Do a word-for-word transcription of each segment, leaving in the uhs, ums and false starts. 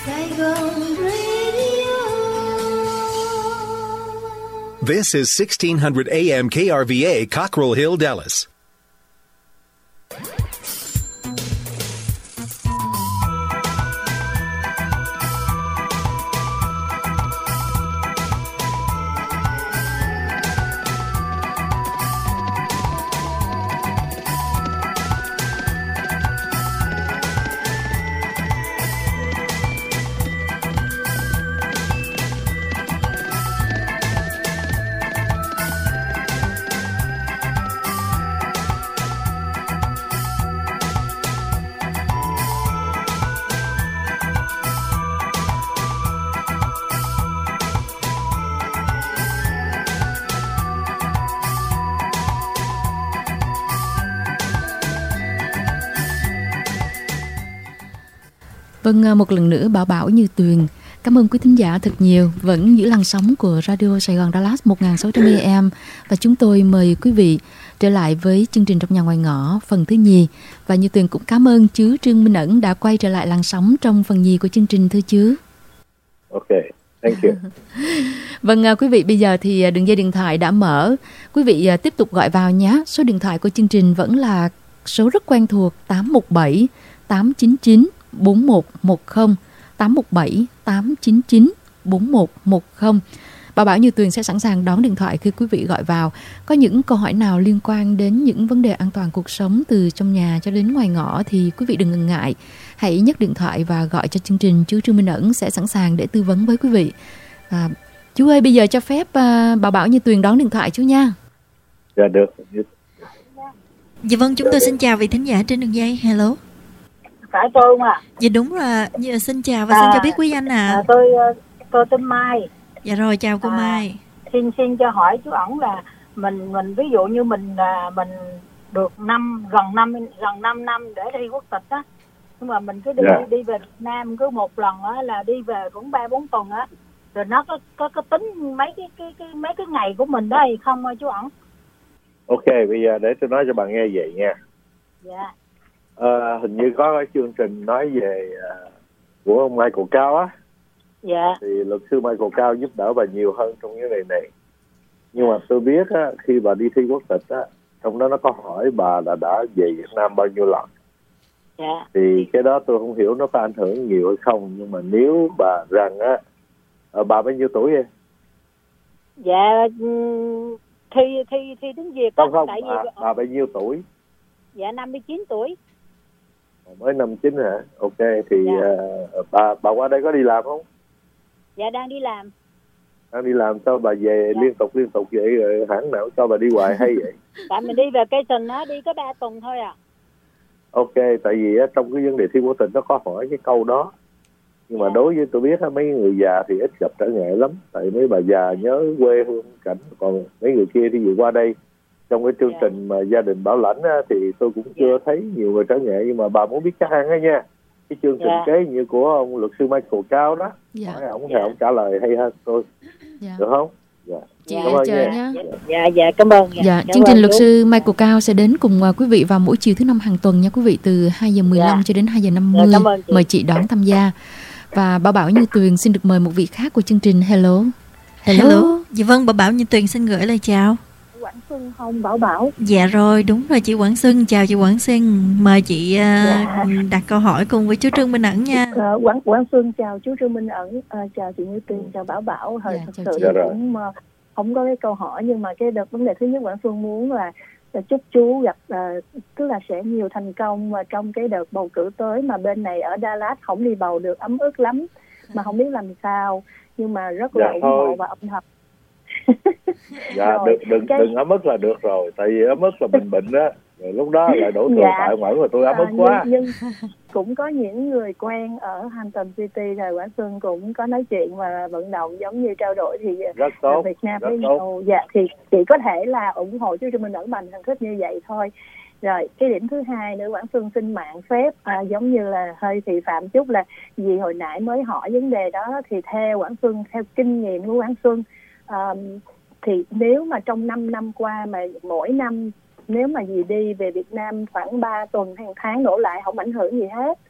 Saigon Radio. This is sixteen hundred A M K R V A, Cockrell Hill, Dallas. Vâng, một lần nữa Bảo Bảo Như Tuyền cảm ơn quý thính giả thật nhiều vẫn giữ làn sóng của Radio Sài Gòn Dallas một nghìn sáu trăm A M, và chúng tôi mời quý vị trở lại với chương trình Trong Nhà Ngoài Ngõ phần thứ nhì. Và Như Tuyền cũng cảm ơn chú Trương Minh Ẩn đã quay trở lại làn sóng trong phần nhì của chương trình, thưa chú. Ok, thank you. Vâng, quý vị, bây giờ thì đường dây điện thoại đã mở. Quý vị tiếp tục gọi vào nhé. Số điện thoại của chương trình vẫn là số rất quen thuộc tám một bảy tám chín chín bốn một một không, tám một bảy tám chín chín bốn một một không. Bảo Bảo Như Tuyền sẽ sẵn sàng đón điện thoại khi quý vị gọi vào. Có những câu hỏi nào liên quan đến những vấn đề an toàn cuộc sống từ trong nhà cho đến ngoài ngõ thì quý vị đừng ngần ngại. Hãy nhấc điện thoại và gọi cho chương trình. Chú Trương Minh Ẩn sẽ sẵn sàng để tư vấn với quý vị. À, chú ơi, bây giờ cho phép uh, Bảo Bảo Như Tuyền đón điện thoại chú nha. Dạ được. Dạ vâng, chúng tôi xin chào vị thính giả trên đường dây. Hello. Phải tôi không ạ? Dạ đúng rồi. Dạ, xin chào và à, xin cho biết quý anh à. à tôi tôi tên Mai. Dạ rồi, chào cô à, Mai. Xin xin cho hỏi chú ẩn là mình mình ví dụ như mình là mình được năm gần năm gần năm năm để thi quốc tịch á, nhưng mà mình cứ đi yeah. đi về Việt Nam cứ một lần á là đi về cũng ba bốn tuần á, rồi nó có có có tính mấy cái cái cái mấy cái ngày của mình đó hay không chú ẩn? Ok, bây giờ để tôi nói cho bạn nghe vậy nha. Dạ. À, hình như có cái chương trình nói về uh, của ông Michael Cao á. Dạ. Thì luật sư Michael Cao giúp đỡ bà nhiều hơn trong cái này này. Nhưng mà tôi biết á, khi bà đi thi quốc tịch á, trong đó nó có hỏi bà là đã về Việt Nam bao nhiêu lần. Dạ. Thì cái đó tôi không hiểu nó có ảnh hưởng nhiều hay không. Nhưng mà nếu bà rằng á, bà bao nhiêu tuổi vậy? Dạ thi thi thi tiếng Việt không không tại bà, vì... bà bao nhiêu tuổi? Dạ năm mươi chín tuổi. Mới năm mươi chín hả? Ok, thì dạ. uh, bà bà qua đây có đi làm không? Dạ đang đi làm. Đang đi làm sao bà về dạ. liên tục liên tục vậy, rồi hãng nào cho bà đi hoài hay vậy? Tại mình đi vacation á, đi có ba tuần thôi à. Ok, tại vì á, trong cái vấn đề thi quốc tịch nó có hỏi cái câu đó. Nhưng mà yeah. đối với tôi biết á, mấy người già thì ít gặp trở ngại lắm. Tại mấy bà già nhớ quê hương cảnh. Còn mấy người kia thì vừa qua đây trong cái chương yeah. trình mà gia đình bảo lãnh á, thì tôi cũng chưa yeah. thấy nhiều người trở ngại. Nhưng mà bà muốn biết chắc ăn á nha, cái chương trình yeah. kế như của ông luật sư Michael Cao đó, yeah. hỏi ổng thì yeah. ổng trả lời hay hơn tôi. Yeah. Được không? Dạ. Chị cảm ơn chờ nha. Dạ, dạ, dạ cảm ơn. Dạ, dạ cảm chương trình ơn luật chú. sư Michael Cao sẽ đến cùng quý vị vào mỗi chiều thứ năm hàng tuần nha quý vị, từ hai giờ mười lăm dạ. cho đến hai giờ năm mươi. Dạ, chị. Mời chị đón tham gia. Và Bảo Bảo Như Tuyền xin được mời một vị khác của chương trình. Hello. Hello. Hello. Dạ vâng, Bảo Bảo Như Tuyền xin gửi lời chào. Quảng Xuân không Bảo Bảo? Dạ rồi, đúng rồi chị Quảng Xuân. Chào chị Quảng Xuân. Mời chị uh, dạ. đặt câu hỏi cùng với chú Trương Minh Ẩn nha. Uh, Quảng Quảng Xuân chào chú Trương Minh Ẩn, uh, chào chị Như Tuyền, chào Bảo Bảo. Hồi dạ, thật sự dạ cũng uh, không có cái câu hỏi, nhưng mà cái đợt vấn đề thứ nhất Quảng Xuân muốn là, là chúc chú gặp uh, tức là sẽ nhiều thành công và trong cái đợt bầu cử tới, mà bên này ở Dallas không đi bầu được, ấm ức lắm mà không biết làm sao, nhưng mà rất là dạ, ủng thôi. hộ và âm thầm. Dạ rồi, đừng đừng cái... đừng ấm ức là được rồi, tại vì ấm ức là mình bệnh á, rồi lúc đó lại đổ thừa dạ. tại ngoại mà tôi ấm ức à, quá. Nhưng, nhưng cũng có những người quen ở Hampton City rồi Quảng Xuân cũng có nói chuyện và vận động giống như trao đổi thì rất tốt, Việt Nam rất với tốt. nhau. Dạ thì chỉ có thể là ủng hộ chứ mình ẩn bằng thành tích như vậy thôi. Rồi cái điểm thứ hai nữa Quảng Xuân xin mạng phép à, giống như là hơi thị phạm chút, là vì hồi nãy mới hỏi vấn đề đó thì theo Quảng Xuân, theo kinh nghiệm của Quảng Xuân, um, thì nếu mà trong năm năm qua mà mỗi năm nếu mà dì đi về Việt Nam khoảng ba tuần hàng tháng đổ lại không ảnh hưởng gì hết,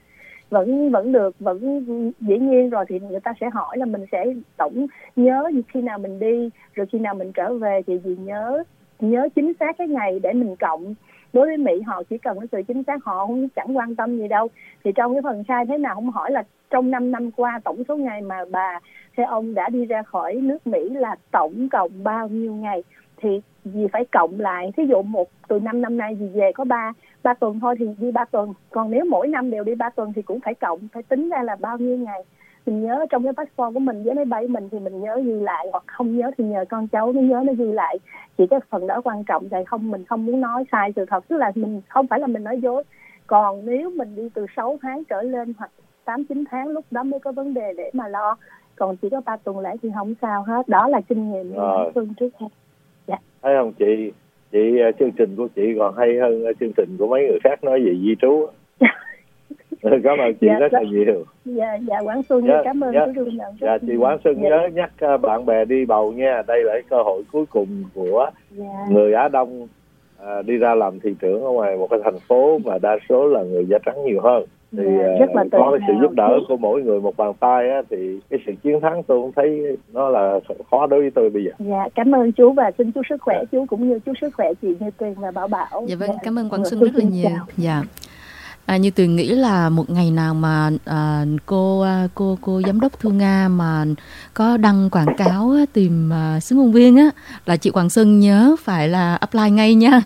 vẫn vẫn được, vẫn dĩ nhiên rồi thì người ta sẽ hỏi là mình sẽ tổng nhớ khi nào mình đi rồi khi nào mình trở về, thì dì nhớ nhớ chính xác cái ngày để mình cộng. Đối với Mỹ họ chỉ cần cái sự chính xác, họ không chẳng quan tâm gì đâu. Thì trong cái phần khai thế nào không hỏi là trong năm năm qua tổng số ngày mà bà hay ông đã đi ra khỏi nước Mỹ là tổng cộng bao nhiêu ngày, thì dì phải cộng lại. Thí dụ một từ năm năm nay dì về có ba ba tuần thôi thì đi ba tuần, còn nếu mỗi năm đều đi ba tuần thì cũng phải cộng, phải tính ra là bao nhiêu ngày. Mình nhớ trong cái passport của mình với máy bay mình thì mình nhớ ghi lại, hoặc không nhớ thì nhờ con cháu nó nhớ nó ghi lại. Chỉ cái phần đó quan trọng, tại không mình không muốn nói sai sự thật, tức là mình không phải là mình nói dối. Còn nếu mình đi từ sáu tháng trở lên hoặc tám chín tháng, lúc đó mới có vấn đề để mà lo. Còn chỉ có ba tuần lễ thì không sao hết. Đó là kinh nghiệm của Phương trước ha. Dạ. Thấy không chị? Chị chương trình của chị còn hay hơn chương trình của mấy người khác nói về di trú. Cảm ơn chị dạ, rất là nhiều. Dạ, dạ Quảng Xuân dạ, cảm ơn dạ, chú Rương Nhận. Dạ, chị Quảng Xuân dạ. nhớ nhắc bạn bè đi bầu nha. Đây là cái cơ hội cuối cùng của dạ. người Á Đông à, đi ra làm thị trưởng ở ngoài một cái thành phố mà đa số là người da trắng nhiều hơn. Thì dạ, rất là có cái sự giúp đỡ của mỗi người một bàn tay á, thì cái sự chiến thắng tôi cũng thấy nó là khó đối với tôi bây giờ. Dạ, cảm ơn chú và xin chú sức khỏe dạ. chú cũng như chú sức khỏe chị Như Tuyền và Bảo Bảo. Dạ vâng, dạ. cảm ơn Quảng Xuân rất là nhiều. Chào. Dạ. À, Như Tuyền nghĩ là một ngày nào mà à, cô cô cô giám đốc Thu Nga mà có đăng quảng cáo á, tìm à, xướng ngôn viên á, là chị Quảng Xuân nhớ phải là apply ngay nha.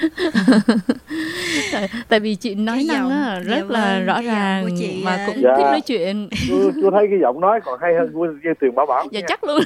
tại, tại vì chị nói cái năng giọng, á, rất dạ là vâng, rõ ràng chị, mà cũng dạ, thích nói chuyện. Tôi, tôi thấy cái giọng nói còn hay hơn của Như Tuyền Bảo Bảo. Dạ nha. Chắc luôn.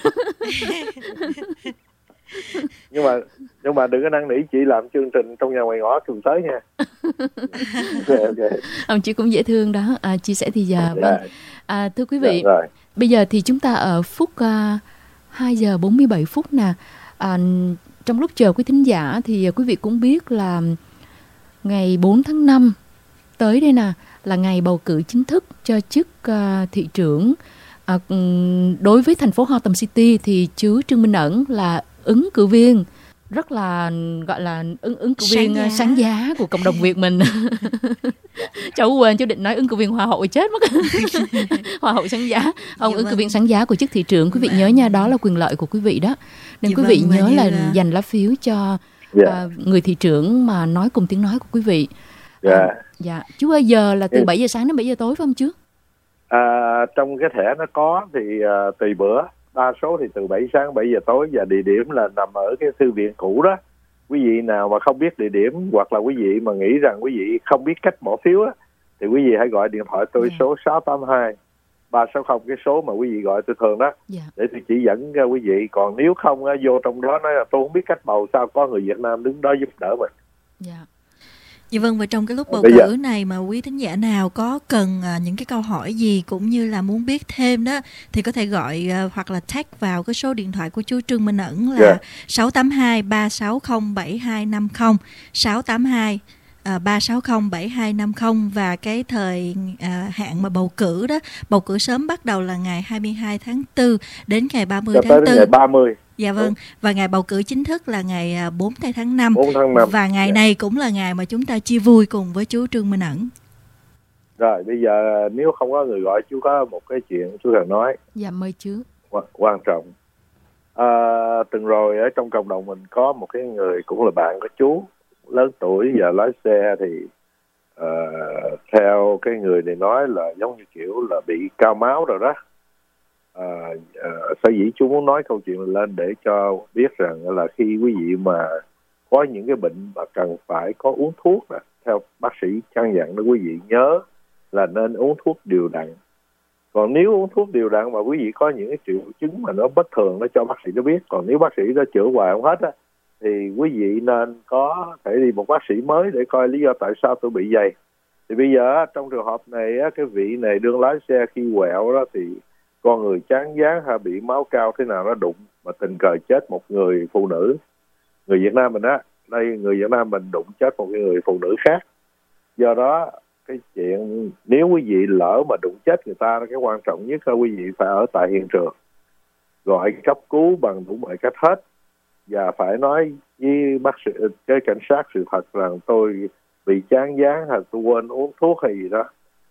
nhưng mà nhưng mà đừng có năn nỉ chị làm chương trình trong nhà ngoài ngõ tuần tới nha. Okay, okay. Ông chị cũng dễ thương đó. À, chia sẻ thì giờ vâng. Yeah. À, thưa quý vị, yeah, bây giờ thì chúng ta ở phút uh, hai giờ bốn mươi bảy phút nè. À, trong lúc chờ quý thính giả thì quý vị cũng biết là ngày bốn tháng năm tới đây nè là ngày bầu cử chính thức cho chức uh, thị trưởng. À, đối với thành phố Gotham City thì chú Trương Minh Ẩn là ứng cử viên rất là gọi là ứng ứng cử viên sáng giá, sáng giá của cộng đồng Việt mình. Cháu quên, cháu định nói ứng cử viên hoa hậu chết mất. Hoa hậu sáng giá. Ông dạ ứng vâng. cử viên sáng giá của chức thị trưởng, quý vị nhớ nha, đó là quyền lợi của quý vị đó. Nên dạ quý vị vâng, nhớ là là dành lá phiếu cho dạ. uh, người thị trưởng mà nói cùng tiếng nói của quý vị. Dạ. Uh, dạ. Chú ơi, giờ là từ dạ. bảy giờ sáng đến bảy giờ tối phải không chú? À, trong cái thẻ nó có thì uh, tùy bữa, đa số thì từ bảy sáng bảy giờ tối, và địa điểm là nằm ở cái thư viện cũ đó. Quý vị nào mà không biết địa điểm hoặc là quý vị mà nghĩ rằng quý vị không biết cách bỏ phiếu á, thì quý vị hãy gọi điện thoại tôi yeah. số sáu tám hai ba sáu không, cái số mà quý vị gọi tôi thường đó, yeah. để tôi chỉ dẫn cho quý vị. Còn nếu không á, vô trong đó nói là tôi không biết cách bầu, sao có người Việt Nam đứng đó giúp đỡ mình. Yeah. Dạ vâng, và trong cái lúc bầu Bây cử giờ... này mà quý thính giả nào có cần à, những cái câu hỏi gì cũng như là muốn biết thêm đó thì có thể gọi à, hoặc là tag vào cái số điện thoại của chú Trương Minh Ẩn là yeah. sáu tám hai ba sáu không bảy hai năm không, sáu tám hai ba sáu không bảy hai năm không, và cái thời à, hạn mà bầu cử đó, bầu cử sớm bắt đầu là ngày hai mươi hai tháng tư đến ngày ba mươi tháng tư. Ngày ba mươi. Dạ vâng, và ngày bầu cử chính thức là ngày bốn tháng năm. bốn tháng năm. Và ngày yeah. này cũng là ngày mà chúng ta chia vui cùng với chú Trương Minh Ẩn. Rồi, bây giờ nếu không có người gọi, chú có một cái chuyện chú cần nói. Dạ, mời chú. Quan trọng. À, từng rồi ở trong cộng đồng mình có một cái người cũng là bạn của chú, lớn tuổi và lái xe, thì uh, theo cái người này nói là giống như kiểu là bị cao máu rồi đó. À, à, sở dĩ chú muốn nói câu chuyện lên để cho biết rằng là khi quý vị mà có những cái bệnh mà cần phải có uống thuốc nè, theo bác sĩ căn dặn đó, quý vị nhớ là nên uống thuốc đều đặn. Còn nếu uống thuốc đều đặn mà quý vị có những cái triệu chứng mà nó bất thường, nó cho bác sĩ nó biết. Còn nếu bác sĩ nó chữa hoài không hết á, thì quý vị nên có thể đi một bác sĩ mới để coi lý do tại sao tôi bị vậy. Thì bây giờ trong trường hợp này á, cái vị này đương lái xe khi quẹo đó thì con người chán dán hay bị máu cao thế nào nó đụng mà tình cờ chết một người phụ nữ, người Việt Nam mình á, đây người Việt Nam mình đụng chết một người phụ nữ khác. Do đó cái chuyện nếu quý vị lỡ mà đụng chết người ta, cái quan trọng nhất là quý vị phải ở tại hiện trường, gọi cấp cứu bằng đủ mọi cách hết, và phải nói với bác sĩ, cái cảnh sát sự thật rằng tôi bị chán dán hay tôi quên uống thuốc hay gì đó.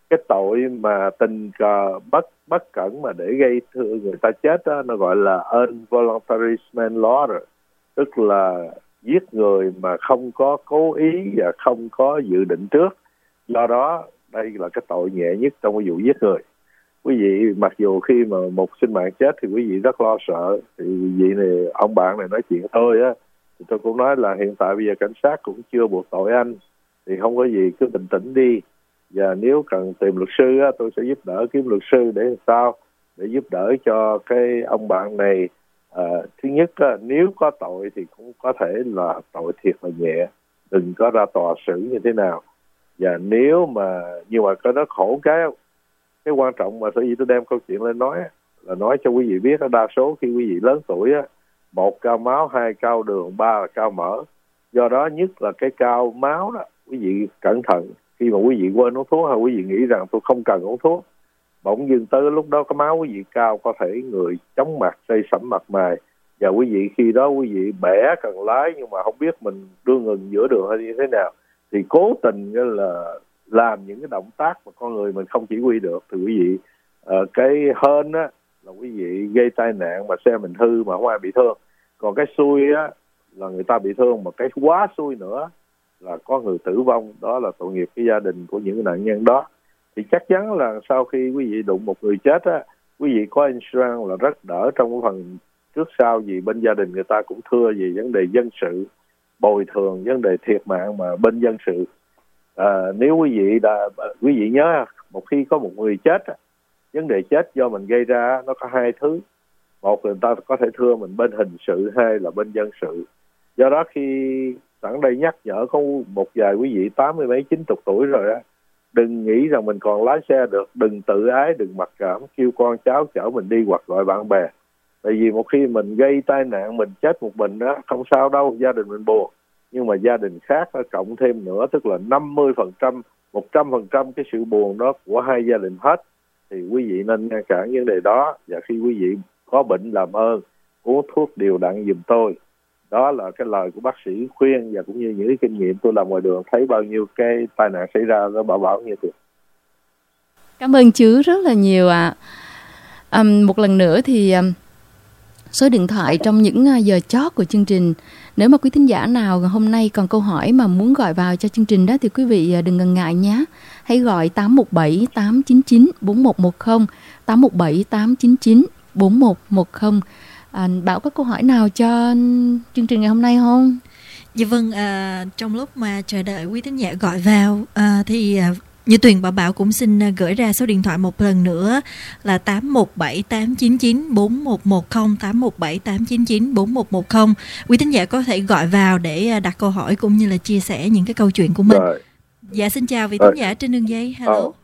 cái tội mà tình cờ bất bất cẩn mà để gây thương người ta chết đó, nó gọi là involuntary manslaughter, tức là giết người mà không có cố ý và không có dự định trước. Do đó đây là cái tội nhẹ nhất trong cái vụ giết người. Quý vị mặc dù khi mà một sinh mạng chết thì quý vị rất lo sợ, thì vị này ông bạn này nói chuyện thôi á, thì tôi cũng nói là hiện tại bây giờ cảnh sát cũng chưa buộc tội anh, thì không có gì, cứ bình tĩnh đi. Và nếu cần tìm luật sư á, tôi sẽ giúp đỡ kiếm luật sư để làm sao để giúp đỡ cho cái ông bạn này. À, thứ nhất á, nếu có tội thì cũng có thể là tội thiệt là nhẹ, đừng có ra tòa xử như thế nào. Và nếu mà nhưng mà cái đó khổ cái cái quan trọng mà sở dĩ tôi đem câu chuyện lên nói là nói cho quý vị biết, đa số khi quý vị lớn tuổi á, một cao máu, hai cao đường, ba là cao mỡ. Do đó nhất là cái cao máu đó, quý vị cẩn thận. Khi mà quý vị quên uống thuốc hay quý vị nghĩ rằng tôi không cần uống thuốc, bỗng dưng tới lúc đó cái máu quý vị cao, có thể người chóng mặt, xây sẩm mặt mày, và quý vị khi đó quý vị bẻ cần lái nhưng mà không biết mình đưa ngừng giữa đường hay như thế nào, thì cố tình là làm những cái động tác mà con người mình không chỉ huy được, thì quý vị uh, cái hên á là quý vị gây tai nạn mà xe mình hư mà không ai bị thương, còn cái xui á là người ta bị thương, mà cái quá xui nữa là có người tử vong. Đó là tội nghiệp cái gia đình của những nạn nhân đó. Thì chắc chắn là sau khi quý vị đụng một người chết á, quý vị có insurance là rất đỡ trong cái phần trước sau, vì bên gia đình người ta cũng thưa về vấn đề dân sự, bồi thường vấn đề thiệt mạng mà bên dân sự. À, nếu quý vị đã quý vị nhớ, một khi có một người chết, vấn đề chết do mình gây ra nó có hai thứ. Một là người ta có thể thưa mình bên hình sự, hai là bên dân sự. Do đó khi sẵn đây nhắc nhở có một vài quý vị tám mươi mấy chín chục tuổi rồi á, đừng nghĩ rằng mình còn lái xe được, đừng tự ái, đừng mặc cảm, kêu con cháu chở mình đi hoặc gọi bạn bè. Tại vì một khi mình gây tai nạn mình chết một mình đó, không sao đâu, gia đình mình buồn. Nhưng mà gia đình khác nó cộng thêm nữa, tức là năm mươi phần trăm, một trăm phần trăm cái sự buồn đó của hai gia đình hết. Thì quý vị nên ngăn cản vấn đề đó. Và khi quý vị có bệnh làm ơn uống thuốc đều đặn giùm tôi. Đó là cái lời của bác sĩ khuyên, và cũng như những cái kinh nghiệm tôi làm ngoài đường thấy bao nhiêu cái tai nạn xảy ra nó bảo bảo như thế. Cảm ơn chú rất là nhiều ạ. À. Um, một lần nữa thì um, số điện thoại trong những uh, giờ chót của chương trình. Nếu mà quý thính giả nào hôm nay còn câu hỏi mà muốn gọi vào cho chương trình đó thì quý vị uh, đừng ngần ngại nhé. Hãy gọi tám một bảy tám chín chín bốn một một không, tám một bảy tám chín chín bốn một một không. À, Bảo có câu hỏi nào cho chương trình ngày hôm nay không? Dạ vâng, à, trong lúc mà chờ đợi quý thính giả gọi vào à, thì à, Như Tuyền và Bảo cũng xin gửi ra số điện thoại một lần nữa là tám một bảy tám chín chín bốn một một không, tám một bảy tám chín chín bốn một một không. Quý thính giả có thể gọi vào để đặt câu hỏi cũng như là chia sẻ những cái câu chuyện của mình. Rồi. Dạ xin chào vị thính giả trên đường dây. Hello. Oh.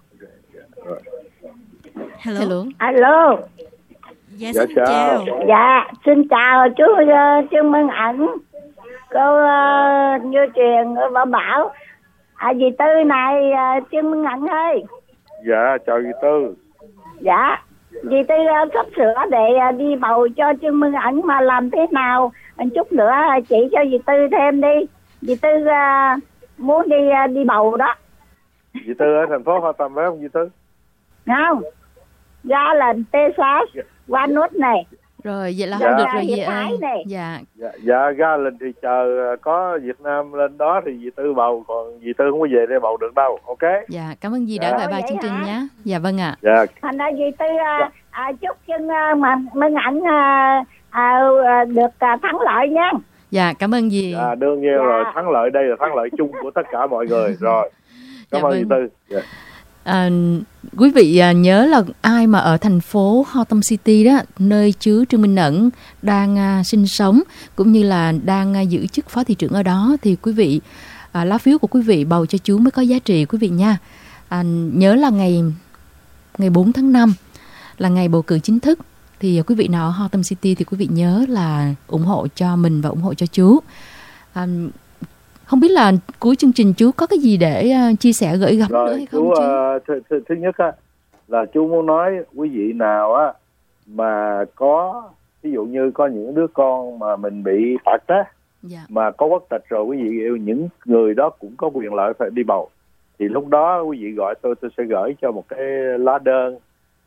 Hello. Hello. Alo. Dạ, Dạ, xin chào. chào. Dạ, xin chào chú uh, Trương Minh Ẩn, cô uh, Như Truyền, bà Bảo. À, dì Tư này, uh, Trương Minh Ẩn ơi. Dạ, chào dì Tư. Dạ, dì Tư uh, sắp sửa để uh, đi bầu cho Trương Minh Ẩn mà làm thế nào? Một chút nữa uh, chỉ cho dì Tư thêm đi. Dì Tư uh, muốn đi uh, đi bầu đó. Dì Tư ở thành phố Hoa Tâm phải không dì Tư? Không, ra là Texas, qua nút này. Rồi, vậy là Dạ. không được rồi Dạ, dì Hiệp Thái ơi. này. Dạ. Dạ, dạ ra lên thì chờ có Việt Nam lên đó thì dì Tư bầu, còn dì Tư không có về đây bầu được đâu. Ok. Dạ, cảm ơn dì đã Dạ. gọi vào Vậy chương trình hả? nhé. Dạ vâng ạ. Dạ. Thành ra dì Tư uh, uh, chúc chân uh, mà Minh Ẩn uh, uh, được uh, thắng lợi nha. Dạ, cảm ơn dì. Dạ, đương nhiên Dạ. rồi, thắng lợi đây là thắng lợi chung của tất cả mọi người rồi. Cảm Dạ ơn dì vâng. Tư. Dạ. À, quý vị à, nhớ là ai mà ở thành phố Hotham City đó, nơi chú Trương Minh Ẩn đang à, sinh sống cũng như là đang à, giữ chức phó thị trưởng ở đó, thì quý vị à, lá phiếu của quý vị bầu cho chú mới có giá trị quý vị nha. À, nhớ là ngày ngày bốn tháng năm là ngày bầu cử chính thức, thì quý vị nào ở Hotham City thì quý vị nhớ là ủng hộ cho mình và ủng hộ cho chú. À, không biết là cuối chương trình chú có cái gì để uh, chia sẻ gửi gắm nữa Rồi hay không chú, chú? uh, th- th- thứ nhất á, là chú muốn nói quý vị nào á mà có, ví dụ như có những đứa con mà mình bị tật á, Dạ. mà có quốc tịch rồi, quý vị yêu những người đó cũng có quyền lợi phải đi bầu. thì lúc đó quý vị gọi tôi, tôi sẽ gửi cho một cái lá đơn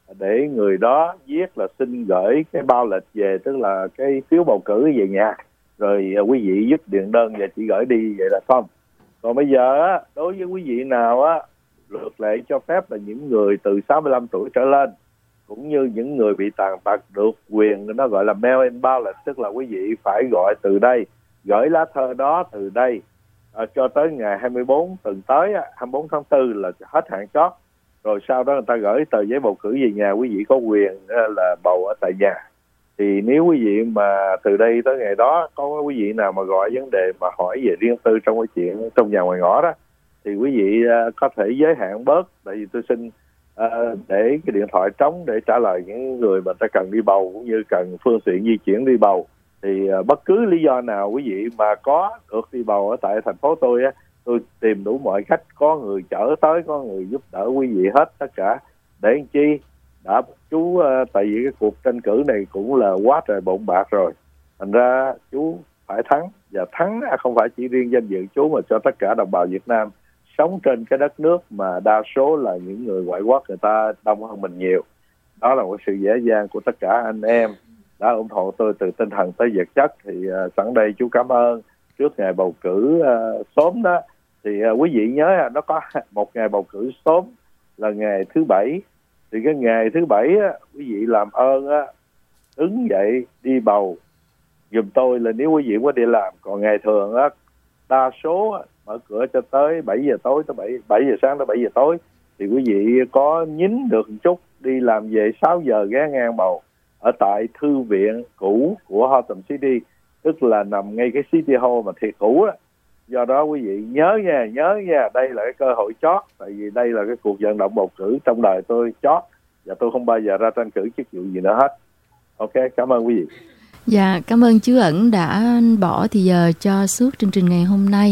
để người đó viết là xin gửi cái bao lịch về, tức là cái phiếu bầu cử về nhà, rồi quý vị giúp điện đơn và chỉ gửi đi vậy là xong. Còn bây giờ á, đối với quý vị nào á, luật lệ cho phép là những người từ sáu mươi lăm tuổi trở lên, cũng như những người bị tàn tật được quyền, nó gọi là mail-in ballot, tức là quý vị phải gọi từ đây, gửi lá thơ đó từ đây à, cho tới ngày hai mươi bốn tuần tới, hai mươi bốn tháng tư là hết hạn chót. Rồi sau đó người ta gửi tờ giấy bầu cử về nhà, quý vị có quyền là bầu ở tại nhà. Thì nếu quý vị mà từ đây tới ngày đó có quý vị nào mà gọi vấn đề mà hỏi về riêng tư trong cái chuyện trong nhà ngoài ngõ đó, thì quý vị uh, có thể giới hạn bớt, tại vì tôi xin uh, để cái điện thoại trống để trả lời những người mà ta cần đi bầu cũng như cần phương tiện di chuyển đi bầu. Thì uh, bất cứ lý do nào quý vị mà có được đi bầu ở tại thành phố tôi á, tôi tìm đủ mọi cách, có người chở tới, có người giúp đỡ quý vị hết tất cả. Để làm chi đã chú uh, tại vì cái cuộc tranh cử này cũng là quá trời bộn bạc rồi, thành ra chú phải thắng, và thắng không phải chỉ riêng danh dự chú mà cho tất cả đồng bào Việt Nam sống trên cái đất nước mà đa số là những người ngoại quốc, người ta đông hơn mình nhiều. Đó là một sự dễ dàng của tất cả anh em đã ủng hộ tôi từ tinh thần tới vật chất. Thì uh, sẵn đây chú cảm ơn. Trước ngày bầu cử uh, sớm đó thì uh, quý vị nhớ uh, nó có một ngày bầu cử sớm là ngày thứ bảy. Thì cái ngày thứ bảy á, quý vị làm ơn á, đứng dậy đi bầu giùm tôi là nếu quý vị có đi làm. Còn ngày thường á, đa số á, mở cửa cho tới bảy giờ tối tới bảy, bảy giờ sáng tới bảy giờ tối. Thì quý vị có nhín được một chút, đi làm về sáu giờ ghé ngang bầu ở tại thư viện cũ của Hotham City, tức là nằm ngay cái City Hall mà thiệt cũ á. Do đó quý vị nhớ nha, nhớ nha, đây là cái cơ hội chót, tại vì đây là cái cuộc vận động bầu cử trong đời tôi chót, và tôi không bao giờ ra tranh cử chức vụ gì nữa hết. Ok, cảm ơn quý vị. Dạ, cảm ơn chú Ẩn đã bỏ thì giờ cho suốt chương trình ngày hôm nay,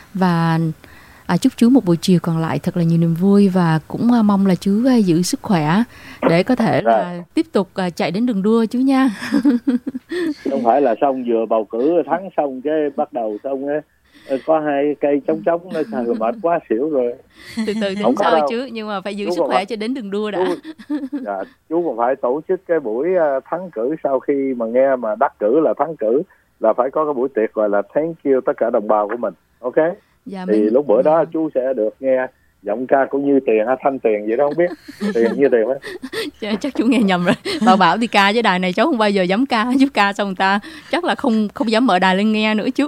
và à, chúc chú một buổi chiều còn lại thật là nhiều niềm vui, và cũng à, mong là chú à, giữ sức khỏe để có thể là tiếp tục à, chạy đến đường đua chú nha. Không phải là xong vừa bầu cử thắng xong cái bắt đầu xong á có hai cây chống chống nó thằng mệt quá xỉu rồi. Từ từ tính sau chứ, nhưng mà phải giữ chú sức khỏe phải, cho đến đường đua đã. Chú, dạ, chú còn phải tổ chức cái buổi thắng cử, sau khi mà nghe mà đắc cử là thắng cử là phải có cái buổi tiệc gọi là thank you tất cả đồng bào của mình. Ok. Dạ, thì mình... lúc bữa đó chú sẽ được nghe giọng ca của Như Tiền hay Thanh Tiền vậy đó, không biết Tiền Như Tiền á. Chắc chú nghe nhầm rồi. Bảo Bảo đi ca với đài này cháu không bao giờ dám ca, giúp ca xong người ta chắc là không không dám mở đài lên nghe nữa chú.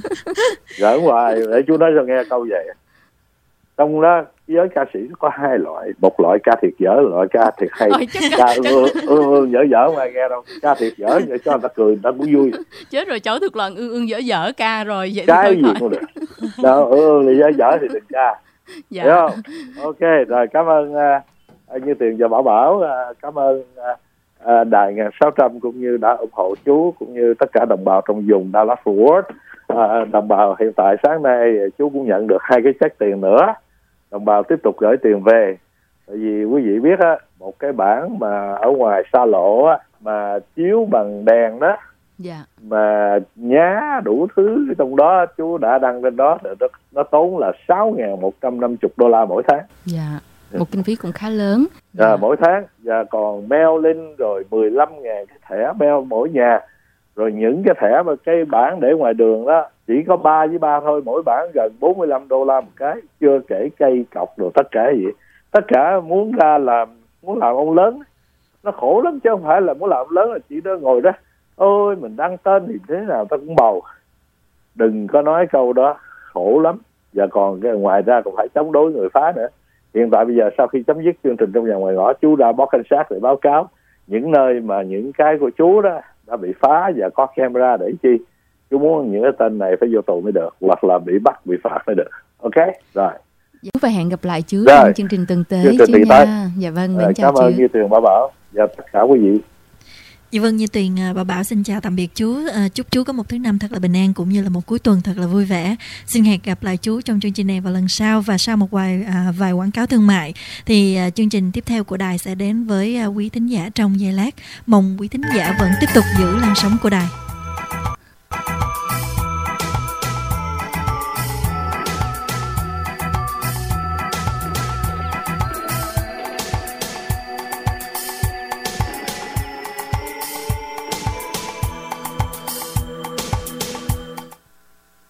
Giỡn hoài, để chú nói cho nghe câu vậy. Trong đó giới ca sĩ có hai loại, một loại ca thiệt dở, loại ca thiệt hay. Ôi, ca ương ương ương dở dở mà nghe đâu, ca thiệt dở vậy cho người ta cười, người ta cũng vui. Chết rồi, cháu thực loạn ương ương dở dở ca rồi vậy. Cái gì cũng được. Đâu ương ương thì dở dở thì đừng ca. Dạ. Hiểu không? Ok, rồi cảm ơn uh, Như Tiền và Bảo Bảo, uh, cảm ơn uh, uh, đài một sáu trăm cũng như đã ủng hộ chú, cũng như tất cả đồng bào trong vùng Dallas Fort Worth. Uh, đồng bào hiện tại sáng nay chú cũng nhận được hai cái check tiền nữa, đồng bào tiếp tục gửi tiền về. Tại vì quý vị biết á, một cái bảng mà ở ngoài xa lộ á, mà chiếu bằng đèn đó, dạ, mà nhá đủ thứ trong đó chú đã đăng lên đó, nó, nó tốn là sáu nghìn một trăm năm mươi đô la mỗi tháng. Dạ, một kinh phí cũng khá lớn. Dạ, à, mỗi tháng. Và còn mail in rồi mười lăm nghìn cái thẻ mail mỗi nhà. Rồi những cái thẻ mà cái bảng để ngoài đường đó chỉ có ba với ba thôi, mỗi bảng gần bốn mươi lăm đô la một cái, chưa kể cây cọc rồi tất cả gì. Tất cả muốn ra làm, muốn làm ông lớn, nó khổ lắm chứ không phải là muốn làm ông lớn là chỉ đó ngồi đó. Ôi mình đăng tên thì thế nào ta cũng bầu. Đừng có nói câu đó, khổ lắm. Và còn cái ngoài ra còn phải chống đối người phá nữa. Hiện tại bây giờ sau khi chấm dứt chương trình trong nhà ngoài ngõ, chú đã báo cảnh sát để báo cáo những nơi mà những cái của chú đó đã bị phá và có camera để chi. Chú muốn những cái tên này phải vô tù mới được, hoặc là bị bắt, bị phạt mới được. Ok, rồi. Và hẹn gặp lại chú rồi. trong chương trình tuần tới chú nha. Dạ vâng, mình chào cảm chú. Cảm ơn Như Tuyền, Bảo Bảo và tất cả quý vị. Dạ vâng, Như Tuyền, Bảo Bảo xin chào tạm biệt chú. À, chúc chú có một thứ năm thật là bình an, cũng như là một cuối tuần thật là vui vẻ. Xin hẹn gặp lại chú trong chương trình này vào lần sau. Và sau một vài à, vài quảng cáo thương mại thì à, chương trình tiếp theo của đài sẽ đến với à, quý thính giả trong giây lát. Mong quý thính giả vẫn tiếp tục giữ làn sóng của đài.